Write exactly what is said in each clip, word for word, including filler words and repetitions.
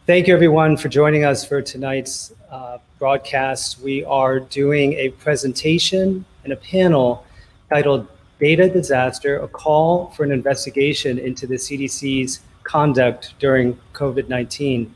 Thank you, everyone, for joining us for tonight's uh, broadcast. We are doing a presentation and a panel titled Data Disaster, a call for an investigation into the C D C's conduct during COVID nineteen.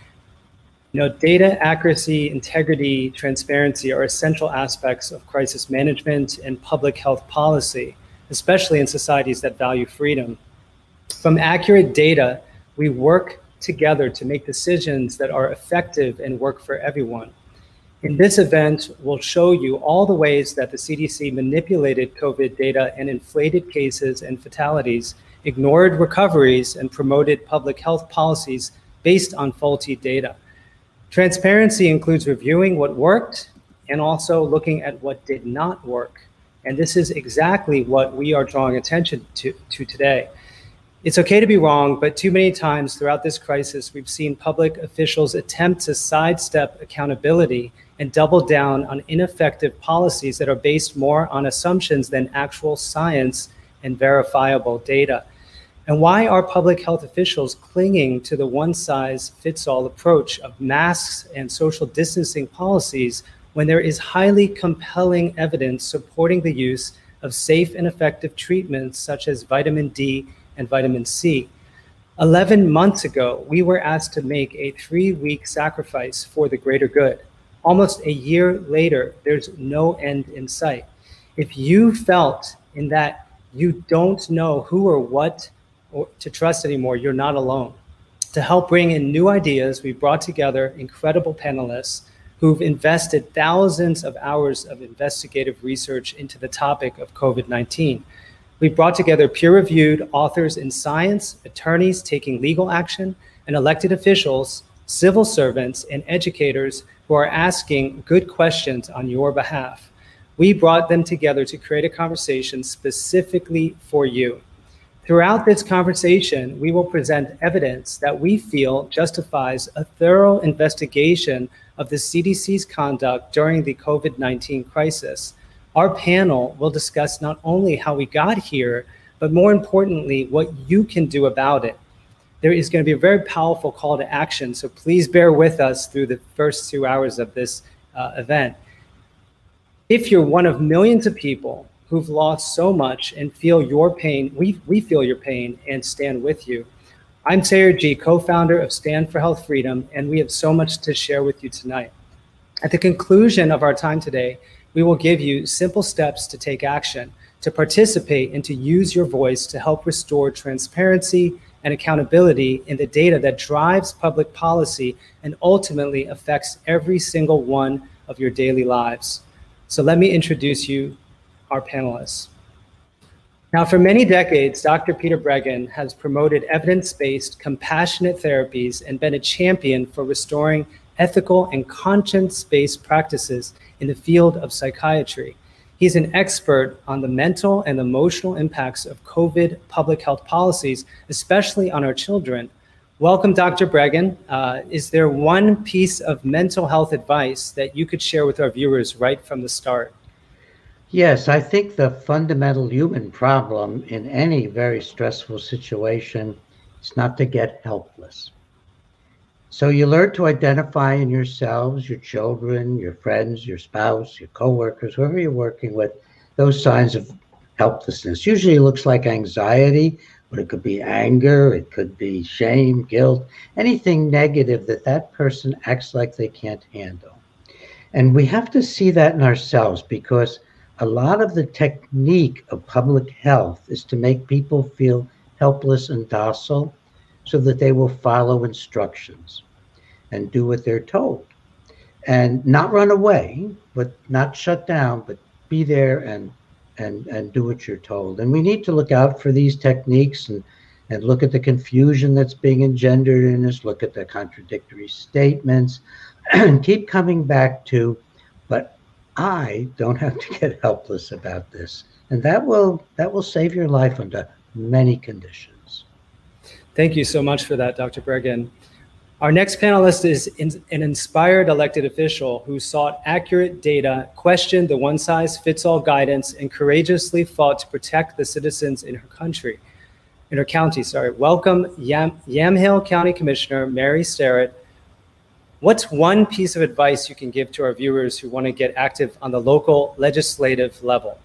You know, data accuracy, integrity, transparency are essential aspects of crisis management and public health policy, especially in societies that value freedom. From accurate data, we work together to make decisions that are effective and work for everyone. In this event, we'll show you all the ways that the C D C manipulated COVID data and inflated cases and fatalities, ignored recoveries, and promoted public health policies based on faulty data. Transparency includes reviewing what worked and also looking at what did not work. And this is exactly what we are drawing attention to, to today. It's okay to be wrong, but too many times throughout this crisis, we've seen public officials attempt to sidestep accountability and double down on ineffective policies that are based more on assumptions than actual science and verifiable data. And why are public health officials clinging to the one-size-fits-all approach of masks and social distancing policies when there is highly compelling evidence supporting the use of safe and effective treatments such as vitamin D and vitamin C? eleven months ago, we were asked to make a three-week sacrifice for the greater good. Almost a year later, there's no end in sight. If you felt in that you don't know who or what or to trust anymore, you're not alone. To help bring in new ideas, we brought together incredible panelists who've invested thousands of hours of investigative research into the topic of COVID nineteen. We brought together peer-reviewed authors in science, attorneys taking legal action, and elected officials, civil servants, and educators who are asking good questions on your behalf. We brought them together to create a conversation specifically for you. Throughout this conversation, we will present evidence that we feel justifies a thorough investigation of the C D C's conduct during the COVID nineteen crisis. Our panel will discuss not only how we got here, but more importantly, what you can do about it. There is going to be a very powerful call to action, so please bear with us through the first two hours of this uh, event. If you're one of millions of people who've lost so much and feel your pain, we, we feel your pain and stand with you. I'm Sayer Ji, co-founder of Stand for Health Freedom, and we have so much to share with you tonight. At the conclusion of our time today, we will give you simple steps to take action, to participate, and to use your voice to help restore transparency and accountability in the data that drives public policy and ultimately affects every single one of your daily lives. So let me introduce you our panelists. Now, for many decades, Doctor Peter Breggin has promoted evidence-based, compassionate therapies and been a champion for restoring ethical and conscience-based practices in the field of psychiatry. He's an expert on the mental and emotional impacts of COVID public health policies, especially on our children. Welcome, Doctor Breggin. Uh, is there one piece of mental health advice that you could share with our viewers right from the start? Yes, I think the fundamental human problem in any very stressful situation is not to get helpless. So you learn to identify in yourselves, your children, your friends, your spouse, your coworkers, whoever you're working with, those signs of helplessness. Usually it looks like anxiety, but it could be anger, it could be shame, guilt, anything negative that that person acts like they can't handle. And we have to see that in ourselves, because a lot of the technique of public health is to make people feel helpless and docile so that they will follow instructions and do what they're told. And not run away, but not shut down, but be there and and and do what you're told. And we need to look out for these techniques and, and look at the confusion that's being engendered in us, look at the contradictory statements, and keep coming back to, but I don't have to get helpless about this. And that will that will save your life under many conditions. Thank you so much for that, Doctor Breggin. Our next panelist is in, an inspired elected official who sought accurate data, questioned the one-size-fits-all guidance, and courageously fought to protect the citizens in her country, in her county, sorry. Welcome, Yam, Yamhill County Commissioner Mary Starrett, What's one piece of advice you can give to our viewers who want to get active on the local legislative level?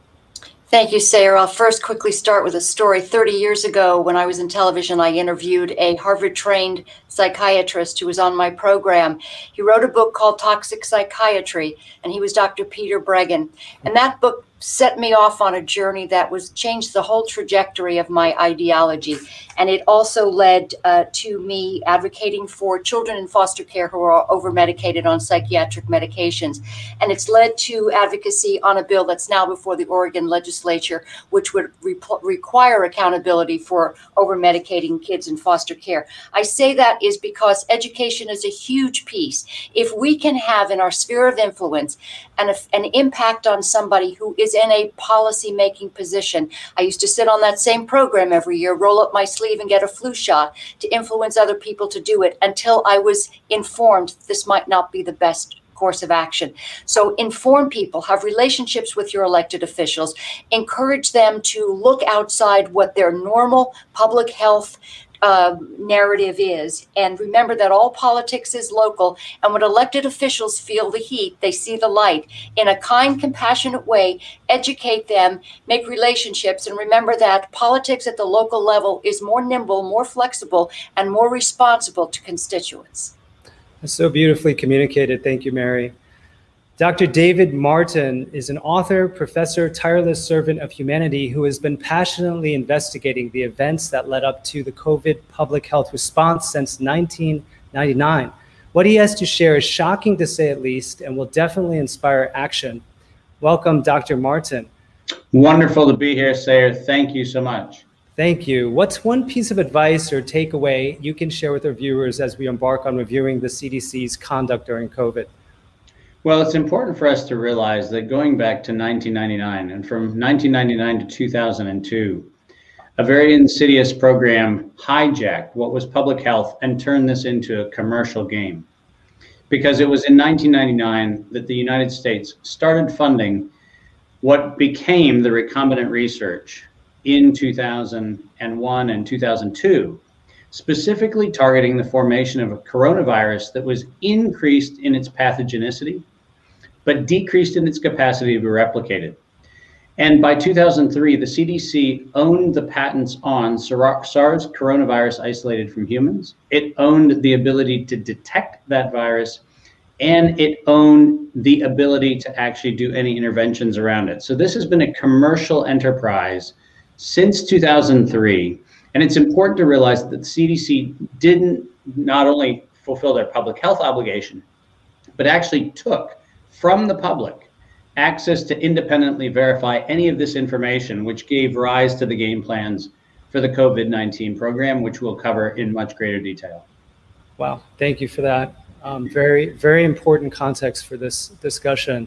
Thank you, Sayre. I'll first quickly start with a story. thirty years ago, when I was in television, I interviewed a Harvard-trained psychiatrist who was on my program. He wrote a book called Toxic Psychiatry, and he was Doctor Peter Breggin. And that book set me off on a journey that was changed the whole trajectory of my ideology. And it also led uh, to me advocating for children in foster care who are over-medicated on psychiatric medications. And it's led to advocacy on a bill that's now before the Oregon legislature, which would re- require accountability for over-medicating kids in foster care. I say that is because education is a huge piece. If we can have in our sphere of influence an, an impact on somebody who is in a policy-making position. I used to sit on that same program every year, roll up my sleeve and get a flu shot to influence other people to do it until I was informed this might not be the best course of action. So inform people, have relationships with your elected officials, encourage them to look outside what their normal public health Uh, narrative is. And remember that all politics is local. And when elected officials feel the heat, they see the light. In a kind, compassionate way, educate them, make relationships. And remember that politics at the local level is more nimble, more flexible, and more responsible to constituents. That's so beautifully communicated. Thank you, Mary. Doctor David Martin is an author, professor, tireless servant of humanity who has been passionately investigating the events that led up to the COVID public health response since nineteen ninety-nine. What he has to share is shocking to say at least, and will definitely inspire action. Welcome, Doctor Martin. Wonderful to be here, Sayre. Thank you so much. Thank you. What's one piece of advice or takeaway you can share with our viewers as we embark on reviewing the C D C's conduct during COVID? Well, it's important for us to realize that going back to nineteen ninety-nine and from nineteen ninety-nine to two thousand two, a very insidious program hijacked what was public health and turned this into a commercial game. Because it was in nineteen ninety-nine that the United States started funding what became the recombinant research in two thousand one and two thousand two, specifically targeting the formation of a coronavirus that was increased in its pathogenicity, but decreased in its capacity to be replicated. And by two thousand three, the C D C owned the patents on SARS coronavirus isolated from humans. It owned the ability to detect that virus, and it owned the ability to actually do any interventions around it. So this has been a commercial enterprise since two thousand three. And it's important to realize that the C D C didn't not only fulfill their public health obligation, but actually took from the public access to independently verify any of this information, which gave rise to the game plans for the COVID nineteen program, which we'll cover in much greater detail. Wow, thank you for that. Um, very, very important context for this discussion.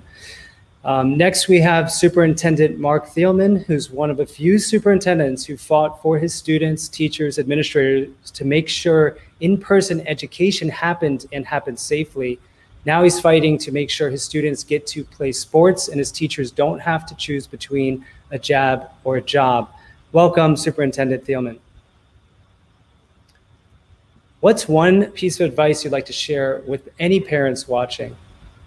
Um, next, we have Superintendent Mark Thielman, who's one of a few superintendents who fought for his students, teachers, administrators to make sure in-person education happened and happened safely. Now he's fighting to make sure his students get to play sports and his teachers don't have to choose between a jab or a job. Welcome, Superintendent Thielman. What's one piece of advice you'd like to share with any parents watching?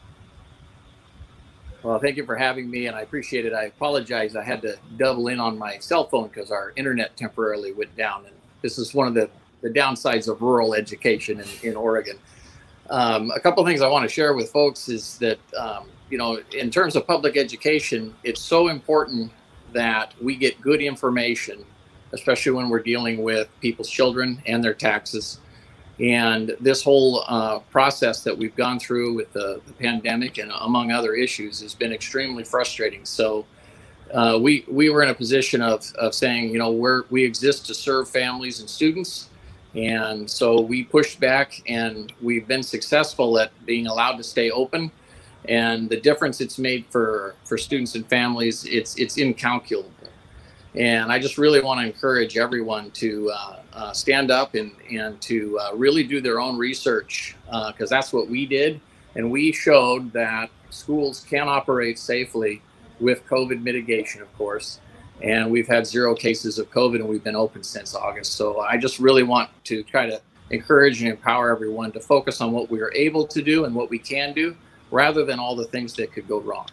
Well, thank you for having me, and I appreciate it. I apologize. I had to double in on my cell phone because our internet temporarily went down. And this is one of the, the downsides of rural education in, in Oregon. Um, a couple of things I want to share with folks is that, um, you know, in terms of public education, it's so important that we get good information, especially when we're dealing with people's children and their taxes. And this whole uh, process that we've gone through with the, the pandemic and among other issues has been extremely frustrating. So uh, we we were in a position of, of saying, you know, we're, we exist to serve families and students. And so we pushed back, and we've been successful at being allowed to stay open. And the difference it's made for, for students and families, it's, it's incalculable. And I just really want to encourage everyone to uh, uh, stand up and, and to uh, really do their own research, because uh, that's what we did. And we showed that schools can operate safely with COVID mitigation, of course. And we've had zero cases of COVID, and we've been open since August. So I just really want to try to encourage and empower everyone to focus on what we are able to do and what we can do, rather than all the things that could go wrong.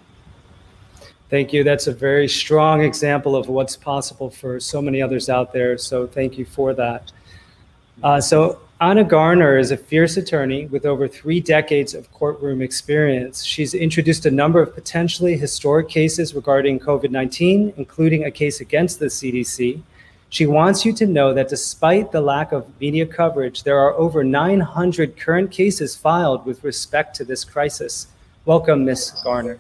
Thank you. That's a very strong example of what's possible for so many others out there. So thank you for that. Uh, so Anna Garner is a fierce attorney with over three decades of courtroom experience. She's introduced a number of potentially historic cases regarding COVID nineteen, including a case against the C D C. She wants you to know that despite the lack of media coverage, there are over nine hundred current cases filed with respect to this crisis. Welcome, Miz Garner.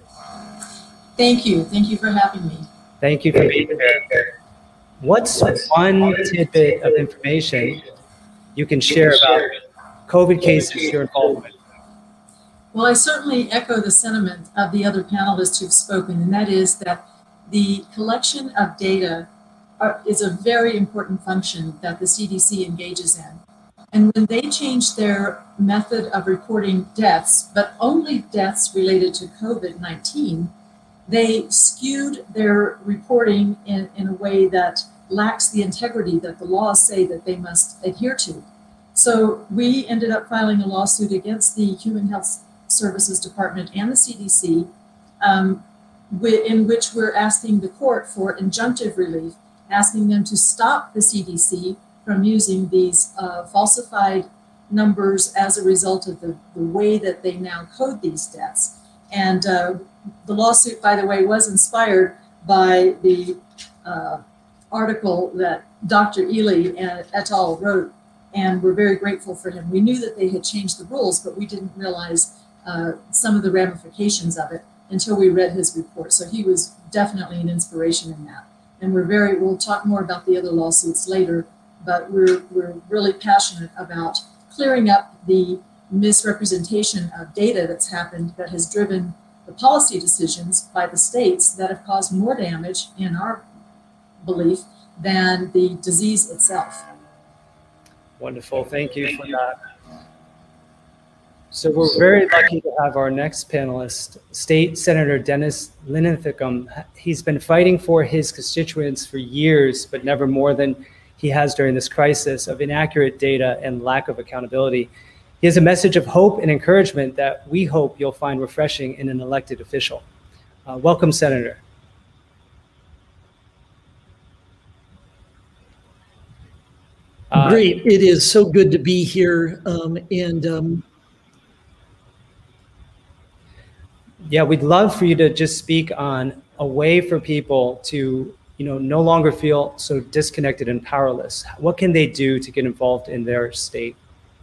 Thank you. Thank you for having me. Thank you for being here. What's one tidbit of information you can share about COVID cases you're involved with? Well, I certainly echo the sentiment of the other panelists who've spoken, and that is that the collection of data are, is a very important function that the C D C engages in. And when they changed their method of reporting deaths, but only deaths related to COVID nineteen, they skewed their reporting in, in a way that lacks the integrity that the laws say that they must adhere to. So we ended up filing a lawsuit against the Human Health Services Department and the C D C, um, in which we're asking the court for injunctive relief, asking them to stop the C D C from using these uh, falsified numbers as a result of the, the way that they now code these deaths. And uh, the lawsuit, by the way, was inspired by the uh, article that Doctor Ely et al. Wrote, and we're very grateful for him. We knew that they had changed the rules, but we didn't realize uh, some of the ramifications of it until we read his report. So he was definitely an inspiration in that. And we're very, we'll talk more about the other lawsuits later, but we're, we're really passionate about clearing up the misrepresentation of data that's happened that has driven the policy decisions by the states that have caused more damage, in our belief, than the disease itself. Wonderful. Thank you for that. So we're very lucky to have our next panelist, State Senator Dennis Linthicum. He's been fighting for his constituents for years, but never more than he has during this crisis of inaccurate data and lack of accountability. He has a message of hope and encouragement that we hope you'll find refreshing in an elected official. Uh, welcome, Senator. Uh, Great. It is so good to be here. Um, and um, yeah, we'd love for you to just speak on a way for people to, you know, no longer feel so disconnected and powerless. What can they do to get involved in their state?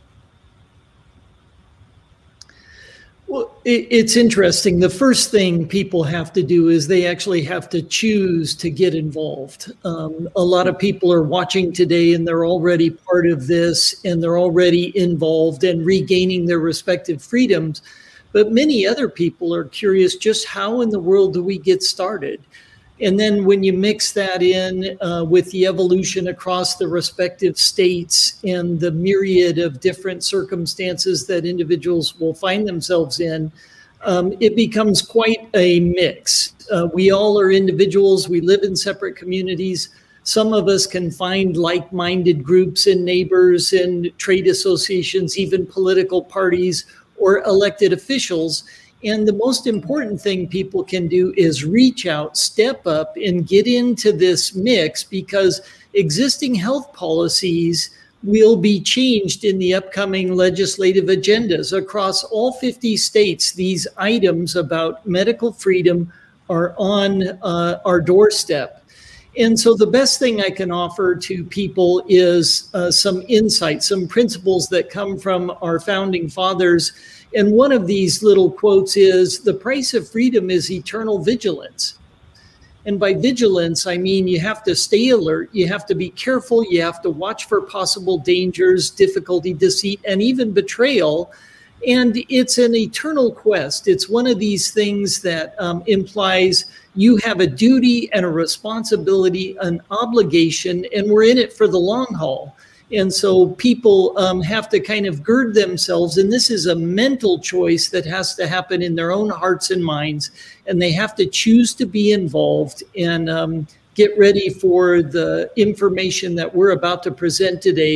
Well, it, it's interesting. The first thing people have to do is they actually have to choose to get involved. Um, a lot of people are watching today and they're already part of this and they're already involved and regaining their respective freedoms. But many other people are curious, just how in the world do we get started? And then when you mix that in uh, with the evolution across the respective states and the myriad of different circumstances that individuals will find themselves in, um, it becomes quite a mix. Uh, we all are individuals. We live in separate communities. Some of us can find like-minded groups and neighbors and trade associations, even political parties or elected officials. And the most important thing people can do is reach out, step up, and get into this mix, because existing health policies will be changed in the upcoming legislative agendas across all fifty states. These items about medical freedom are on uh, our doorstep. And so the best thing I can offer to people is uh, some insight, some principles that come from our founding fathers. And one of these little quotes is, the price of freedom is eternal vigilance. And by vigilance, I mean you have to stay alert, you have to be careful, you have to watch for possible dangers, difficulty, deceit, and even betrayal. And it's an eternal quest. It's one of these things that um, implies you have a duty and a responsibility, an obligation, and we're in it for the long haul. And so people um, have to kind of gird themselves, and this is a mental choice that has to happen in their own hearts and minds, and they have to choose to be involved and um, get ready for the information that we're about to present today,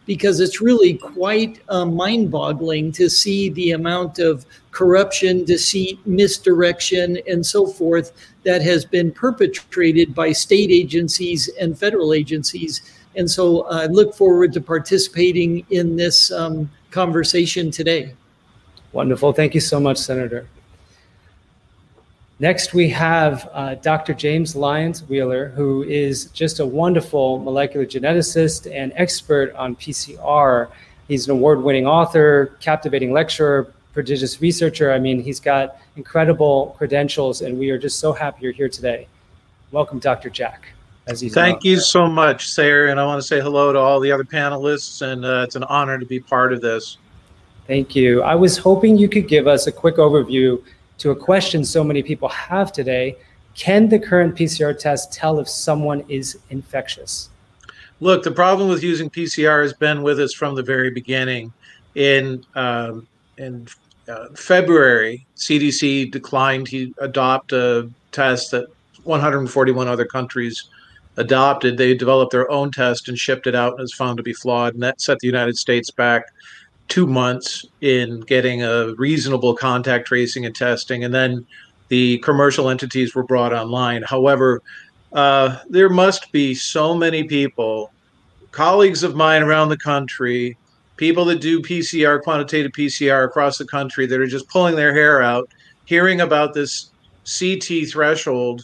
because it's really quite uh, mind-boggling to see the amount of corruption, deceit, misdirection, and so forth that has been perpetrated by state agencies and federal agencies. And so I look forward to participating in this um, conversation today. Wonderful. Thank you so much, Senator. Next, we have uh, Doctor James Lyons Wheeler, who is just a wonderful molecular geneticist and expert on P C R. He's an award-winning author, captivating lecturer, prodigious researcher. I mean, he's got incredible credentials, and we are just so happy you're here today. Welcome, Doctor Jack. As he's Thank you so much, Sarah, and I want to say hello to all the other panelists, and uh, it's an honor to be part of this. Thank you. I was hoping you could give us a quick overview to a question so many people have today. Can the current P C R test tell if someone is infectious? Look, the problem with using P C R has been with us from the very beginning. In um, in uh, February, C D C declined to adopt a test that one hundred forty-one other countries adopted. They developed their own test and shipped it out, and it was found to be flawed, and that set the United States back two months in getting a reasonable contact tracing and testing, and then the commercial entities were brought online. However, uh, there must be so many people, colleagues of mine around the country, people that do P C R, quantitative P C R across the country, that are just pulling their hair out, hearing about this C T threshold,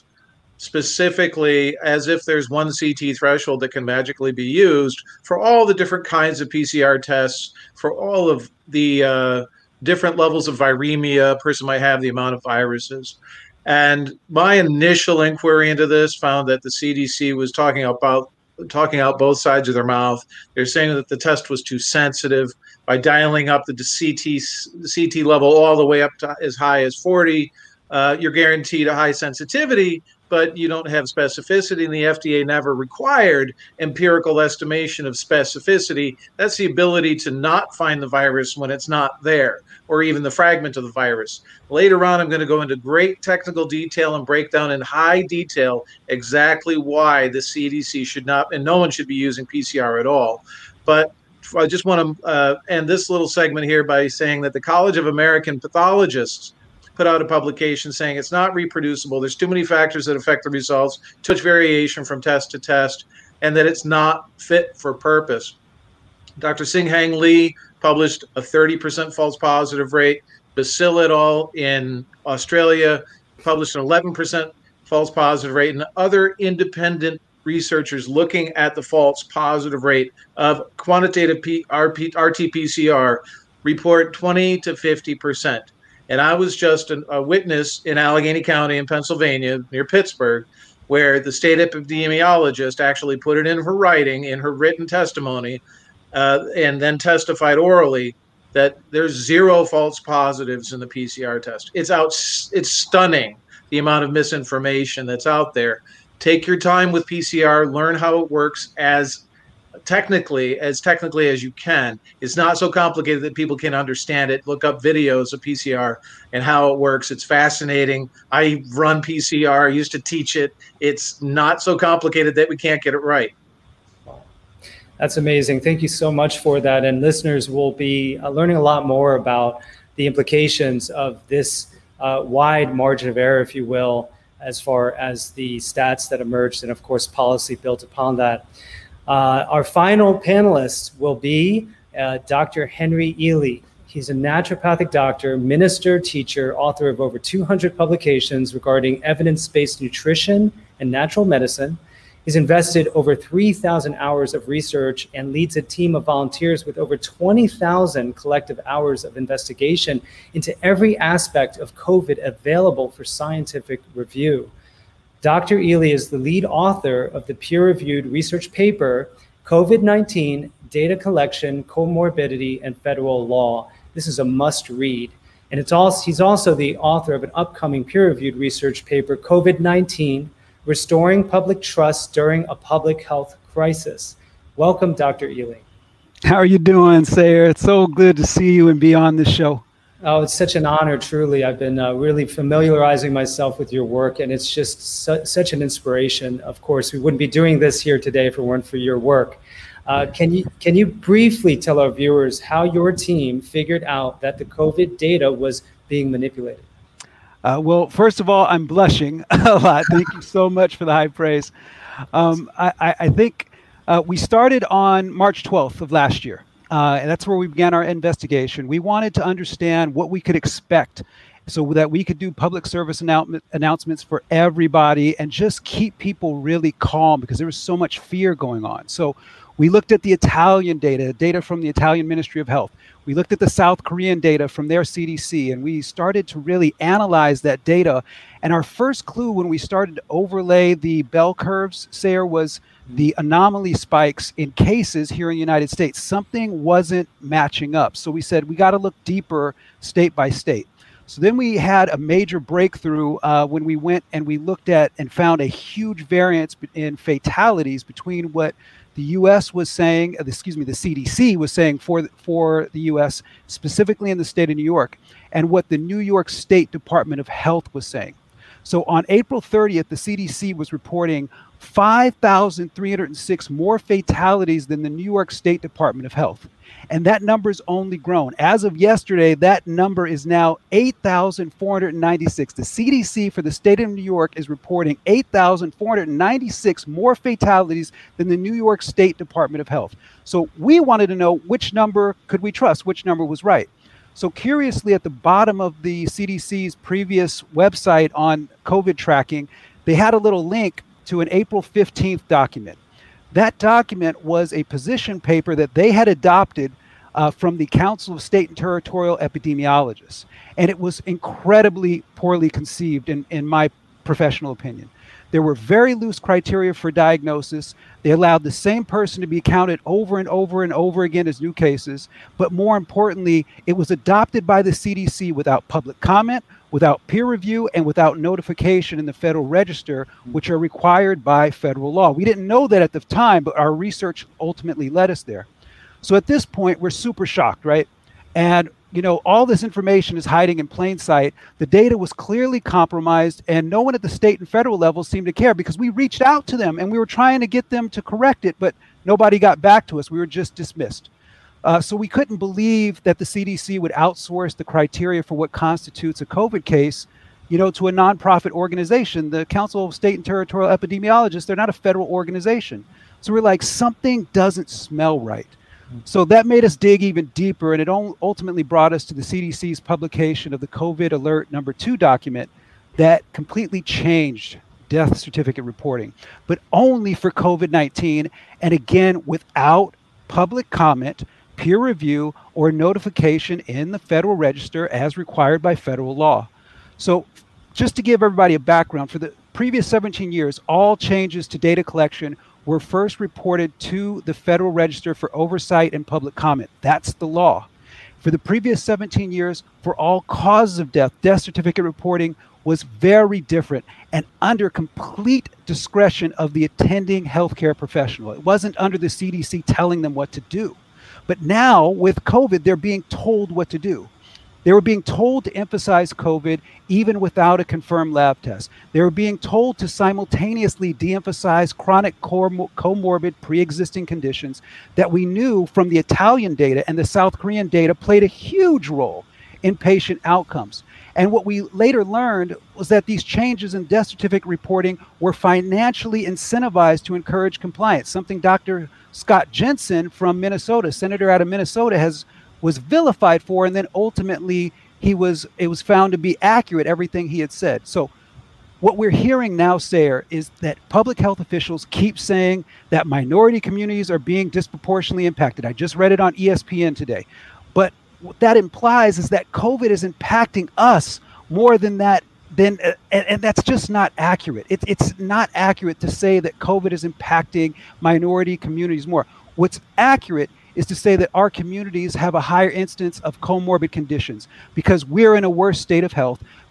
specifically as if there's one C T threshold that can magically be used for all the different kinds of P C R tests, for all of the uh, different levels of viremia a person might have, the amount of viruses. And my initial inquiry into this found that the C D C was talking about talking out both sides of their mouth. They're saying that the test was too sensitive. By dialing up the C T, C T level all the way up to as high as forty, uh, you're guaranteed a high sensitivity, but you don't have specificity, and the F D A never required empirical estimation of specificity. That's the ability to not find the virus when it's not there, or even the fragment of the virus. Later on, I'm going to go into great technical detail and break down in high detail exactly why the C D C should not, and no one should be using P C R at all. But I just want to uh, end this little segment here by saying that the College of American Pathologists put out a publication saying it's not reproducible. There's too many factors that affect the results, too much variation from test to test, and that it's not fit for purpose. Doctor Sing-Hang Lee published a thirty percent false positive rate. Basil et al. In Australia published an eleven percent false positive rate, and other independent researchers looking at the false positive rate of quantitative R T P C R report twenty to fifty percent. And I was just an, a witness in Allegheny County in Pennsylvania, near Pittsburgh, where the state epidemiologist actually put it in her writing, in her written testimony, uh, and then testified orally that there's zero false positives in the P C R test. It's out. It's stunning, the amount of misinformation that's out there. Take your time with P C R, learn how it works as technically as technically as you can. It's not so complicated that people can understand it. Look up videos of P C R and how it works. It's fascinating. I run P C R, I used to teach it. It's not so complicated that we can't get it right. That's amazing. Thank you so much for that. And listeners will be uh, learning a lot more about the implications of this uh, wide margin of error, if you will, as far as the stats that emerged and, of course, policy built upon that. Uh, our final panelist will be uh, Doctor Henry Ealy. He's a naturopathic doctor, minister, teacher, author of over two hundred publications regarding evidence-based nutrition and natural medicine. He's invested over three thousand hours of research and leads a team of volunteers with over twenty thousand collective hours of investigation into every aspect of COVID available for scientific review. Doctor Ealy is the lead author of the peer-reviewed research paper, COVID nineteen, Data Collection, Comorbidity, and Federal Law. This is a must-read. And it's also, he's also the author of an upcoming peer-reviewed research paper, COVID nineteen, Restoring Public Trust During a Public Health Crisis. Welcome, Doctor Ealy. How are you doing, Sarah? It's so good to see you and be on this show. Oh, it's such an honor, truly. I've been uh, really familiarizing myself with your work, and it's just su such an inspiration. Of course, we wouldn't be doing this here today if it weren't for your work. Uh, can you can you briefly tell our viewers how your team figured out that the COVID data was being manipulated? Uh, well, first of all, I'm blushing a lot. Thank you so much for the high praise. Um, I, I think uh, we started on March twelfth of last year, uh, and that's where we began our investigation. We wanted to understand what we could expect so that we could do public service annou- announcements for everybody and just keep people really calm because there was so much fear going on. So we looked at the Italian data, data from the Italian Ministry of Health. We looked at the South Korean data from their C D C, and we started to really analyze that data. And our first clue when we started to overlay the bell curves, Sayre, was the anomaly spikes in cases here in the United States. Something wasn't matching up. So we said, we got to look deeper state by state. So then we had a major breakthrough uh, when we went and we looked at and found a huge variance in fatalities between what the U S was saying, excuse me, the C D C was saying for, for the U S, specifically in the state of New York, and what the New York State Department of Health was saying. So on April thirtieth, the C D C was reporting five thousand three hundred six more fatalities than the New York State Department of Health. And that number's only grown. As of yesterday, that number is now eight thousand four hundred ninety-six. The C D C for the state of New York is reporting eight thousand four hundred ninety-six more fatalities than the New York State Department of Health. So we wanted to know which number could we trust, which number was right. So curiously, at the bottom of the C D C's previous website on COVID tracking, they had a little link to an April fifteenth document. That document was a position paper that they had adopted uh, from the Council of State and Territorial Epidemiologists. And it was incredibly poorly conceived in, in my professional opinion. There were very loose criteria for diagnosis. They allowed the same person to be counted over and over and over again as new cases. But more importantly, it was adopted by the C D C without public comment, without peer review, and without notification in the Federal Register, which are required by federal law. We didn't know that at the time, but our research ultimately led us there. So at this point, we're super shocked, right? And you know, all this information is hiding in plain sight. The data was clearly compromised, and no one at the state and federal level seemed to care because we reached out to them and we were trying to get them to correct it, but nobody got back to us. We were just dismissed. Uh, so we couldn't believe that the C D C would outsource the criteria for what constitutes a COVID case, you know, to a nonprofit organization. The Council of State and Territorial Epidemiologists, they're not a federal organization. So we're like, something doesn't smell right. So that made us dig even deeper, and it ultimately brought us to the C D C's publication of the COVID Alert number two document that completely changed death certificate reporting, but only for COVID nineteen, and again, without public comment, peer review, or notification in the Federal Register as required by federal law. So just to give everybody a background, for the previous seventeen years, all changes to data collection were first reported to the Federal Register for oversight and public comment. That's the law. For the previous seventeen years, for all causes of death, death certificate reporting was very different and under complete discretion of the attending healthcare professional. It wasn't under the C D C telling them what to do. But now with COVID, they're being told what to do. They were being told to emphasize COVID even without a confirmed lab test. They were being told to simultaneously de-emphasize chronic comorbid pre-existing conditions that we knew from the Italian data and the South Korean data played a huge role in patient outcomes. And what we later learned was that these changes in death certificate reporting were financially incentivized to encourage compliance, something Doctor Scott Jensen from Minnesota, senator out of Minnesota, has was vilified for, and then ultimately he was it was found to be accurate, everything he had said. So what we're hearing now, Sayre, is that public health officials keep saying that minority communities are being disproportionately impacted. I just read it on E S P N today. But what that implies is that COVID is impacting us more than that, then, uh, and, and that's just not accurate. It, it's not accurate to say that COVID is impacting minority communities more. What's accurate is to say that our communities have a higher instance of comorbid conditions because we're in a worse state of health,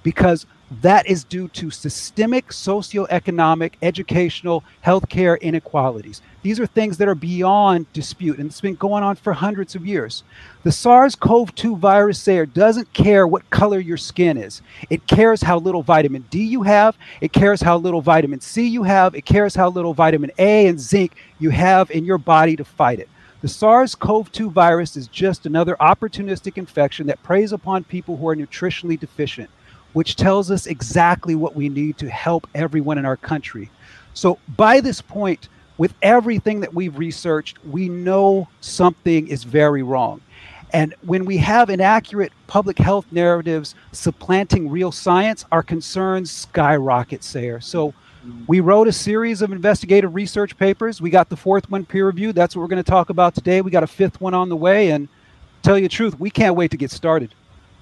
because that is due to systemic socioeconomic, educational, healthcare inequalities. These are things that are beyond dispute, and it's been going on for hundreds of years. The SARS CoV two virus, Sayer, doesn't care what color your skin is. It cares how little vitamin D you have. It cares how little vitamin C you have. It cares how little vitamin A and zinc you have in your body to fight it. The SARS CoV two virus is just another opportunistic infection that preys upon people who are nutritionally deficient, which tells us exactly what we need to help everyone in our country. So by this point, with everything that we've researched, we know something is very wrong. And when we have inaccurate public health narratives supplanting real science, our concerns skyrocket, Sayer. So we wrote a series of investigative research papers. We got the fourth one peer reviewed. That's what we're going to talk about today. We got a fifth one on the way. And tell you the truth, we can't wait to get started.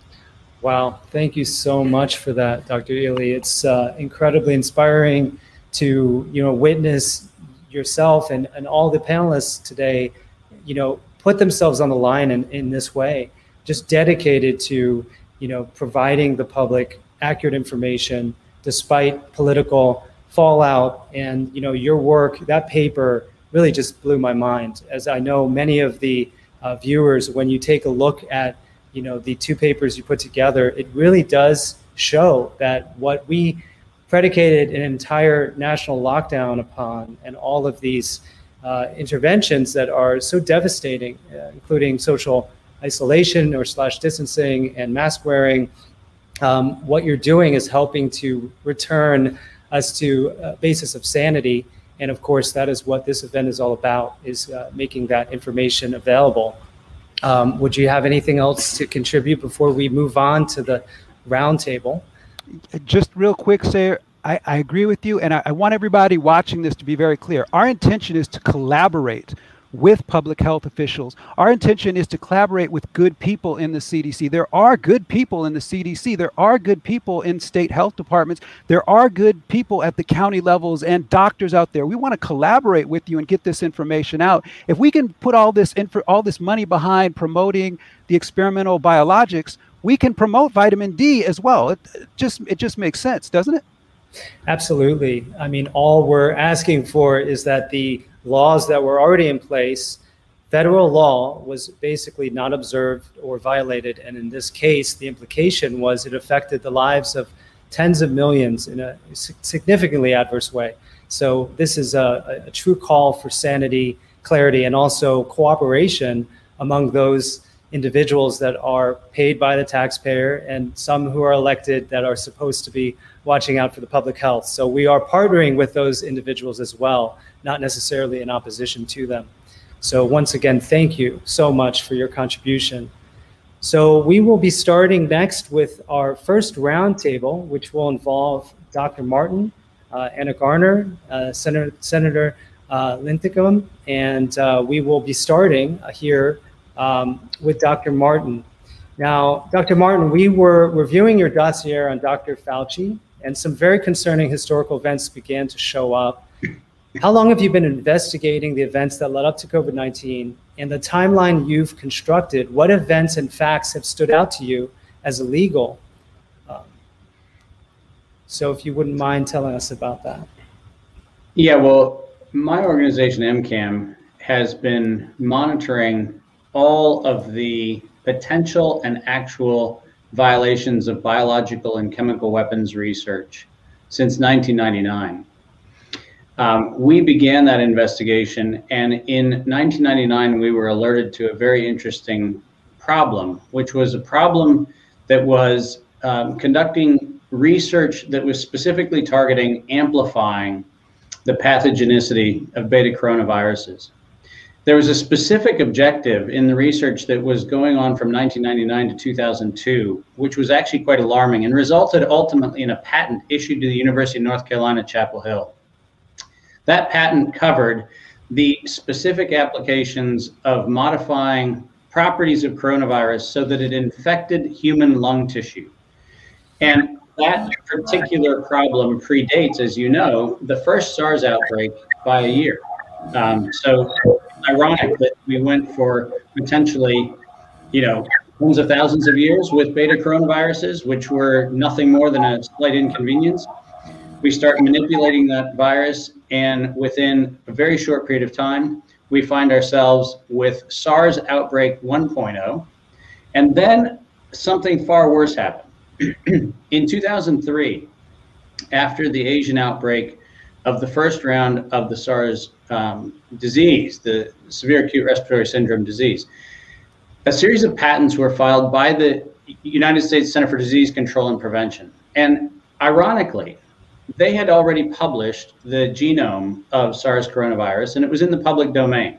Wow, thank you so much for that, Doctor Ely. It's uh, incredibly inspiring to, you know, witness yourself and, and all the panelists today, you know, put themselves on the line in, in this way, just dedicated to, you know, providing the public accurate information despite political fallout. And, you know, your work, that paper really just blew my mind, as I know many of the uh, viewers, when you take a look at you know, the two papers you put together, it really does show that what we predicated an entire national lockdown upon and all of these uh, interventions that are so devastating, uh, including social isolation or slash distancing and mask wearing, um, what you're doing is helping to return us to a basis of sanity. And of course, that is what this event is all about, is uh, making that information available. Um, would you have anything else to contribute before we move on to the roundtable? Just real quick, Sayer, I, I agree with you, and I, I want everybody watching this to be very clear. Our intention is to collaborate with public health officials. Our intention is to collaborate with good people in the C D C. There are good people in the C D C. There are good people in state health departments. There are good people at the county levels and doctors out there. We want to collaborate with you and get this information out. If we can put all this info, all this money behind promoting the experimental biologics, we can promote vitamin D as well. It just it just makes sense, doesn't it? Absolutely. I mean, all we're asking for is that the laws that were already in place, federal law was basically not observed or violated. And in this case, the implication was it affected the lives of tens of millions in a significantly adverse way. So this is a, a true call for sanity, clarity, and also cooperation among those individuals that are paid by the taxpayer and some who are elected that are supposed to be watching out for the public health. So we are partnering with those individuals as well, not necessarily in opposition to them. So once again, thank you so much for your contribution. So we will be starting next with our first roundtable, which will involve Doctor Martin, uh, Anna Garner, uh, Senator, Senator uh, Linthicum, and uh, we will be starting uh, here um, with Doctor Martin. Now, Doctor Martin, we were reviewing your dossier on Doctor Fauci, and some very concerning historical events began to show up. How long have you been investigating the events that led up to COVID nineteen, and the timeline you've constructed? What events and facts have stood out to you as illegal? Um, so if you wouldn't mind telling us about that. Yeah, well, my organization, M CAM, has been monitoring all of the potential and actual violations of biological and chemical weapons research since nineteen ninety-nine. Um, we began that investigation, and in nineteen ninety-nine, we were alerted to a very interesting problem, which was a problem that was um, conducting research that was specifically targeting amplifying the pathogenicity of beta coronaviruses. There was a specific objective in the research that was going on from nineteen ninety-nine to two thousand two, which was actually quite alarming and resulted ultimately in a patent issued to the University of North Carolina, Chapel Hill. That patent covered the specific applications of modifying properties of coronavirus so that it infected human lung tissue. And that particular problem predates, as you know, the first SARS outbreak by a year. Um, so ironic that we went for potentially, you know, tens of thousands of years with beta coronaviruses, which were nothing more than a slight inconvenience. We start manipulating that virus, and within a very short period of time, we find ourselves with SARS outbreak one point oh, and then something far worse happened. In two thousand three, after the Asian outbreak of the first round of the SARS um, disease, the severe acute respiratory syndrome disease, a series of patents were filed by the United States Center for Disease Control and Prevention. And ironically, they had already published the genome of SARS coronavirus, and it was in the public domain.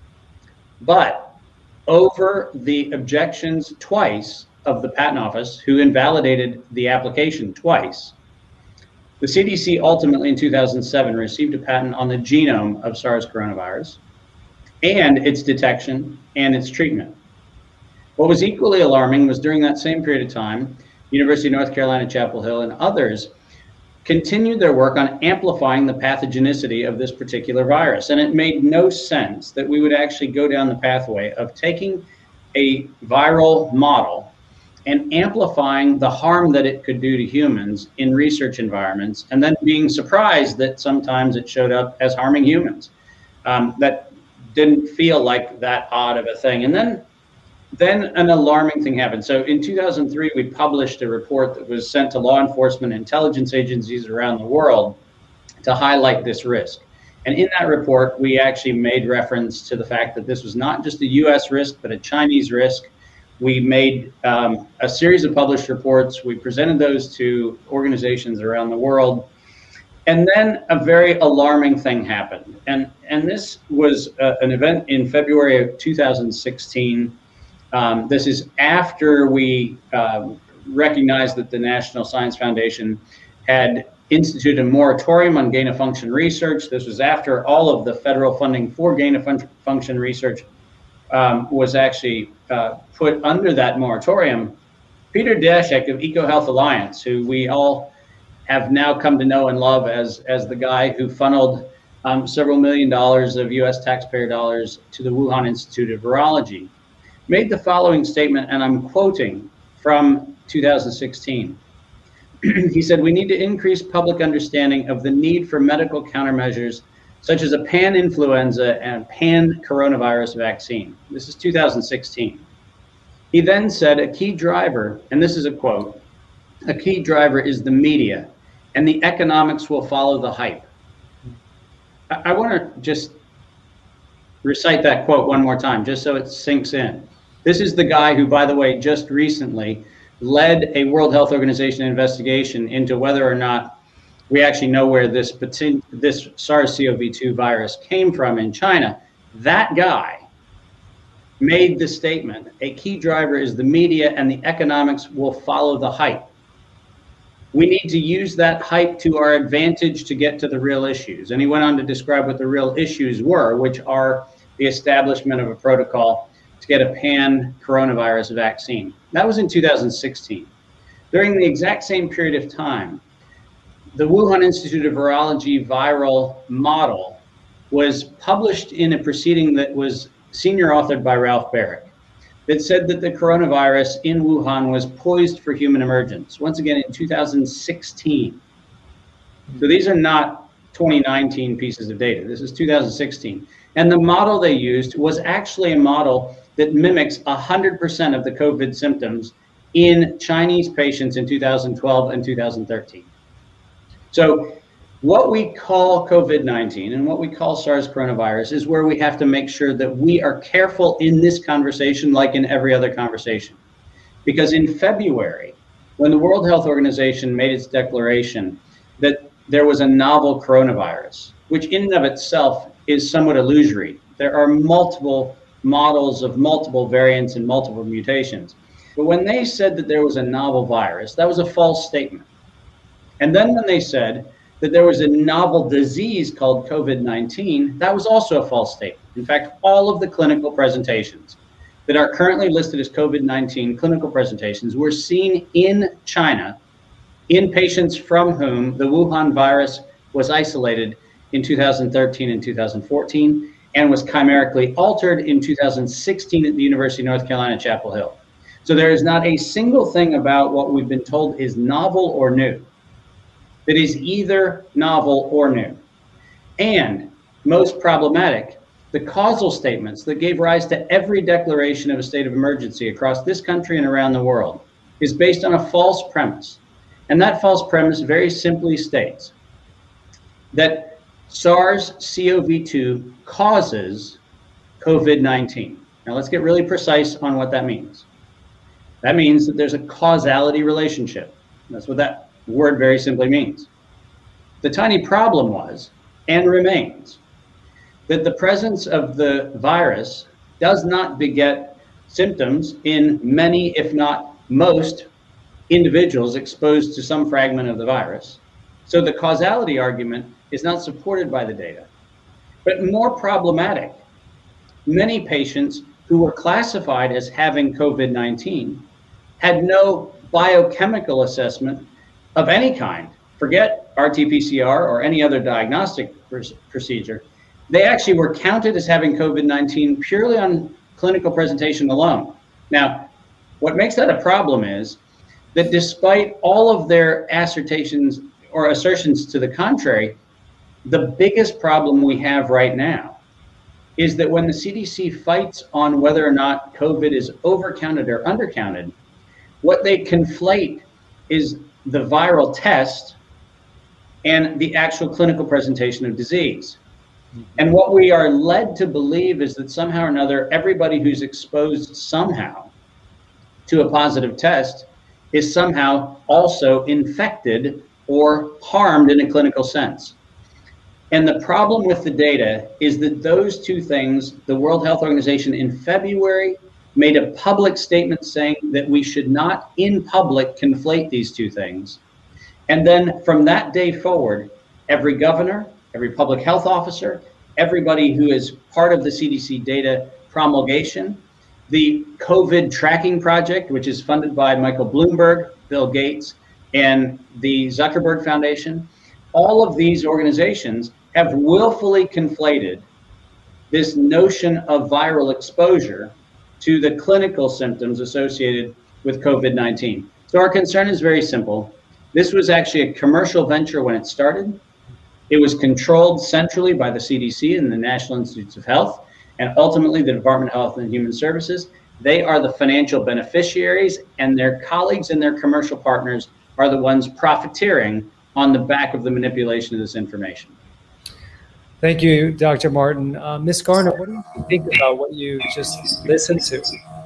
But over the objections twice of the patent office, who invalidated the application twice, the C D C ultimately in two thousand seven received a patent on the genome of SARS coronavirus and its detection and its treatment. What was equally alarming was during that same period of time, University of North Carolina, Chapel Hill, and others continued their work on amplifying the pathogenicity of this particular virus. And it made no sense that we would actually go down the pathway of taking a viral model and amplifying the harm that it could do to humans in research environments, and then being surprised that sometimes it showed up as harming humans. Um, that didn't feel like that odd of a thing. And then Then an alarming thing happened. So in two thousand three, we published a report that was sent to law enforcement intelligence agencies around the world to highlight this risk. And in that report, we actually made reference to the fact that this was not just a U S risk, but a Chinese risk. We made um, a series of published reports. We presented those to organizations around the world. And then a very alarming thing happened. And, and this was uh, an event in February of two thousand sixteen. Um, this is after we um, recognized that the National Science Foundation had instituted a moratorium on gain-of-function research. This was after all of the federal funding for gain-of-function research um, was actually uh, put under that moratorium. Peter Daszak of EcoHealth Alliance, who we all have now come to know and love as, as the guy who funneled um, several million dollars of U S taxpayer dollars to the Wuhan Institute of Virology, made the following statement, and I'm quoting from two thousand sixteen. He said, "We need to increase public understanding of the need for medical countermeasures such as a pan-influenza and pan-coronavirus vaccine." This is two thousand sixteen. He then said, "A key driver," and this is a quote, "a key driver is the media, and the economics will follow the hype." I, I want to just recite that quote one more time, just so it sinks in. This is the guy who, by the way, just recently led a World Health Organization investigation into whether or not we actually know where this, this SARS C o V two virus came from in China. That guy made the statement, "A key driver is the media, and the economics will follow the hype." We need to use that hype to our advantage to get to the real issues. And he went on to describe what the real issues were, which are the establishment of a protocol to get a pan-coronavirus vaccine. That was in two thousand sixteen. During the exact same period of time, the Wuhan Institute of Virology viral model was published in a proceeding that was senior authored by Ralph Barrick, that said that the coronavirus in Wuhan was poised for human emergence, once again in two thousand sixteen. So these are not twenty nineteen pieces of data. This is two thousand sixteen. And the model they used was actually a model that mimics one hundred percent of the COVID symptoms in Chinese patients in two thousand twelve and two thousand thirteen. So what we call COVID nineteen and what we call SARS coronavirus is where we have to make sure that we are careful in this conversation, like in every other conversation. Because in February, when the World Health Organization made its declaration that there was a novel coronavirus, which in and of itself is somewhat illusory. There are multiple models of multiple variants and multiple mutations. But when they said that there was a novel virus, that was a false statement. And then when they said that there was a novel disease called COVID nineteen, that was also a false statement. In fact, all of the clinical presentations that are currently listed as COVID nineteen clinical presentations were seen in China in patients from whom the Wuhan virus was isolated in two thousand thirteen and two thousand fourteen, and was chimerically altered in two thousand sixteen at the University of North Carolina, Chapel Hill. So there is not a single thing about what we've been told is novel or new that is either novel or new. And most problematic, the causal statements that gave rise to every declaration of a state of emergency across this country and around the world is based on a false premise. And that false premise very simply states that SARS C o V two causes COVID nineteen. Now let's get really precise on what that means. That means that there's a causality relationship. That's what that word very simply means. The tiny problem was, and remains, that the presence of the virus does not beget symptoms in many, if not most, individuals exposed to some fragment of the virus. So the causality argument is not supported by the data. But more problematic, many patients who were classified as having COVID nineteen had no biochemical assessment of any kind. Forget R T P C R or any other diagnostic pr- procedure. They actually were counted as having COVID nineteen purely on clinical presentation alone. Now, what makes that a problem is that despite all of their assertions or assertions to the contrary, the biggest problem we have right now is that when the C D C fights on whether or not COVID is overcounted or undercounted, what they conflate is the viral test and the actual clinical presentation of disease. And what we are led to believe is that somehow or another, everybody who's exposed somehow to a positive test is somehow also infected or harmed in a clinical sense. And the problem with the data is that those two things, the World Health Organization in February made a public statement saying that we should not in public conflate these two things. And then from that day forward, every governor, every public health officer, everybody who is part of the C D C data promulgation, the COVID tracking project, which is funded by Michael Bloomberg, Bill Gates, and the Zuckerberg Foundation, all of these organizations have willfully conflated this notion of viral exposure to the clinical symptoms associated with COVID nineteen. So our concern is very simple. This was actually a commercial venture when it started. It was controlled centrally by the C D C and the National Institutes of Health, and ultimately the Department of Health and Human Services. They are the financial beneficiaries, and their colleagues and their commercial partners are the ones profiteering on the back of the manipulation of this information. Thank you, Doctor Martin. Uh, Miz Garner, what do you think about what you just listened to?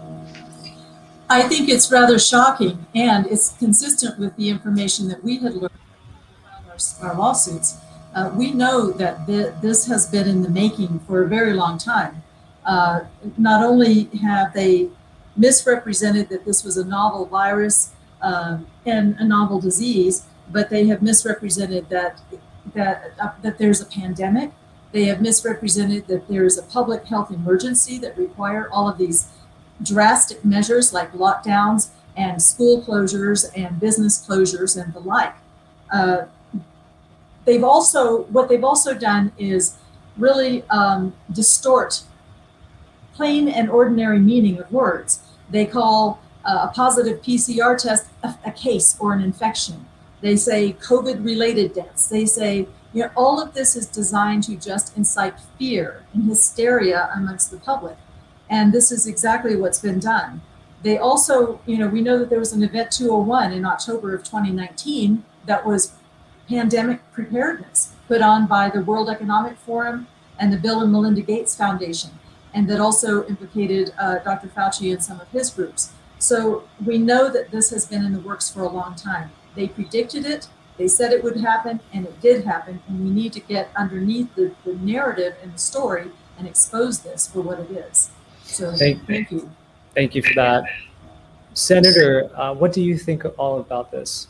I think it's rather shocking, and it's consistent with the information that we had learned around our, our lawsuits. Uh, we know that the, this has been in the making for a very long time. Uh, not only have they misrepresented that this was a novel virus uh, and a novel disease, but they have misrepresented that that uh, that there's a pandemic. They have misrepresented that there is a public health emergency that require all of these drastic measures like lockdowns and school closures and business closures and the like. Uh, they've also, what they've also done is really um, distort plain and ordinary meaning of words. They call uh, a positive P C R test a, a case or an infection. They say COVID-related deaths. They say, you know, all of this is designed to just incite fear and hysteria amongst the public. And this is exactly what's been done. They also, you know, we know that there was an event two oh one in October of twenty nineteen that was pandemic preparedness put on by the World Economic Forum and the Bill and Melinda Gates Foundation, and that also implicated uh, Doctor Fauci and some of his groups. So we know that this has been in the works for a long time. They predicted it, they said it would happen, and it did happen, and we need to get underneath the, the narrative and the story and expose this for what it is. So thank, thank you. Thank you for that. Senator, uh, what do you think all about this?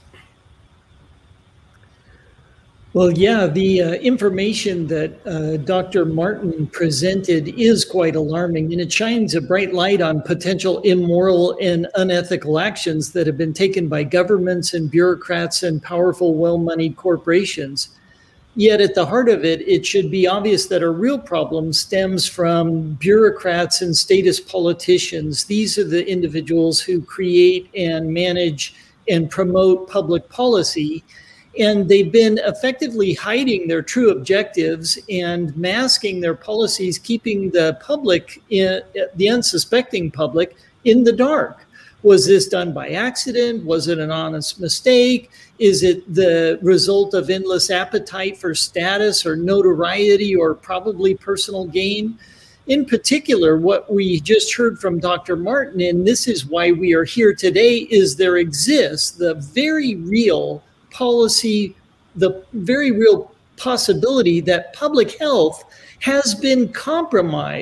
Well, yeah, the uh, information that uh, Doctor Martin presented is quite alarming, and it shines a bright light on potential immoral and unethical actions that have been taken by governments and bureaucrats and powerful, well-moneyed corporations Yet at the heart of it, it should be obvious that our real problem stems from bureaucrats and statist politicians. These are the individuals who create and manage and promote public policy. And they've been effectively hiding their true objectives and masking their policies, keeping the public, in, the unsuspecting public, in the dark. Was this done by accident? Was it an honest mistake? Is it the result of endless appetite for status or notoriety or probably personal gain? In particular, what we just heard from Doctor Martin, and this is why we are here today, is there exists the very real policy, the very real possibility that public health has been compromised